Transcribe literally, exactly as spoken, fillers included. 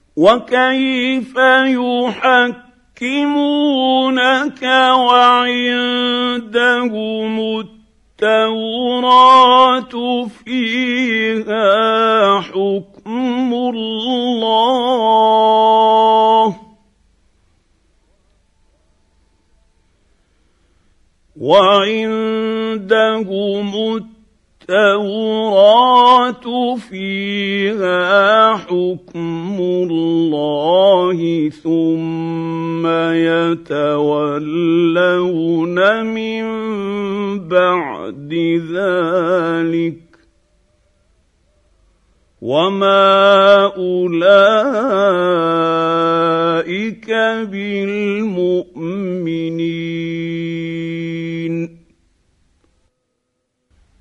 وكيف يحكمونك وعندهم التوراة فيها حكم الله وعندهم التوراة فيها حكم الله ثم يتولون من بعد ذلك وما أولئك بالمؤمنين.